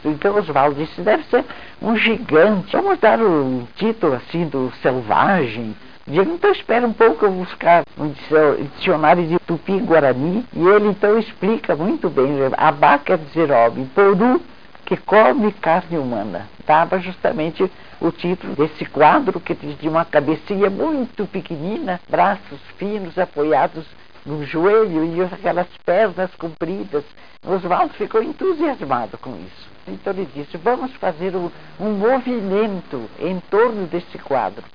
Então Oswaldo disse, deve ser um gigante. Vamos dar o título assim do selvagem. Digo, então espera um pouco, eu vou buscar um dicionário de Tupi-Guarani. E ele então explica muito bem. Abá quer dizer homem, poru, que come carne humana. Dava justamente o título desse quadro, que tinha uma cabecinha muito pequenina, braços finos apoiados no joelho e aquelas pernas compridas. Oswaldo ficou entusiasmado com isso. Então ele disse, vamos fazer um movimento em torno desse quadro.